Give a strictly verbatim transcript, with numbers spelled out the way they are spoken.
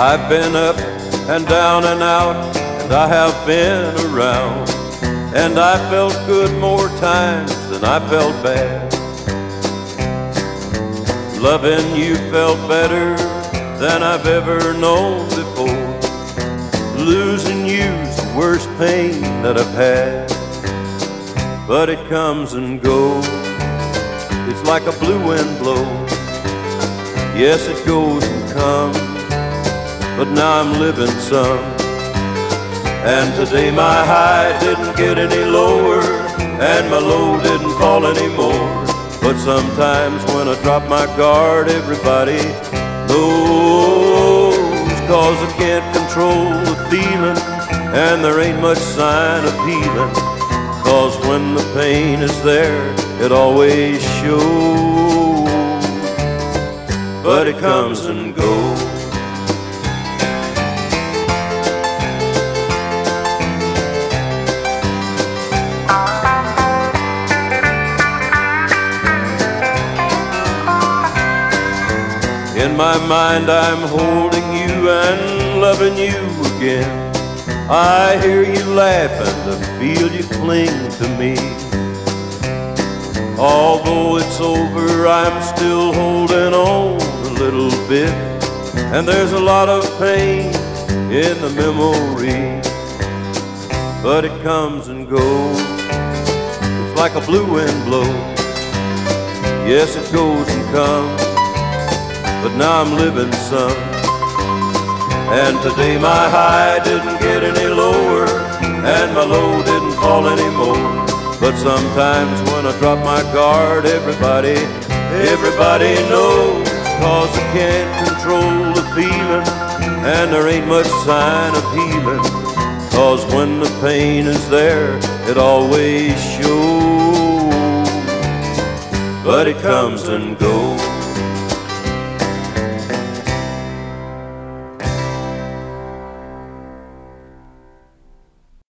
I've been up and down and out, and I have been around, and I felt good more times than I felt bad. Loving you felt better than I've ever known before. Losing you's the worst pain that I've had. But it comes and goes, it's like a blue wind blows. Yes, it goes and comes, but now I'm living some. And today my high didn't get any lower, and my low didn't fall anymore. But sometimes when I drop my guard, everybody knows. Cause I can't control the feeling, and there ain't much sign of healing. Cause when the pain is there, it always shows. But it comes and goes. In my mind I'm holding you and loving you again. I hear you laugh and I feel you cling to me. Although it's over, I'm still holding on a little bit, and there's a lot of pain in the memory. But it comes and goes, it's like a blue wind blows. Yes, it goes and comes, but now I'm living some. And today my high didn't get any lower, and my low didn't fall anymore. But sometimes when I drop my guard, everybody, everybody knows. Cause I can't control the feeling, and there ain't much sign of healing. Cause when the pain is there, it always shows. But it comes and goes.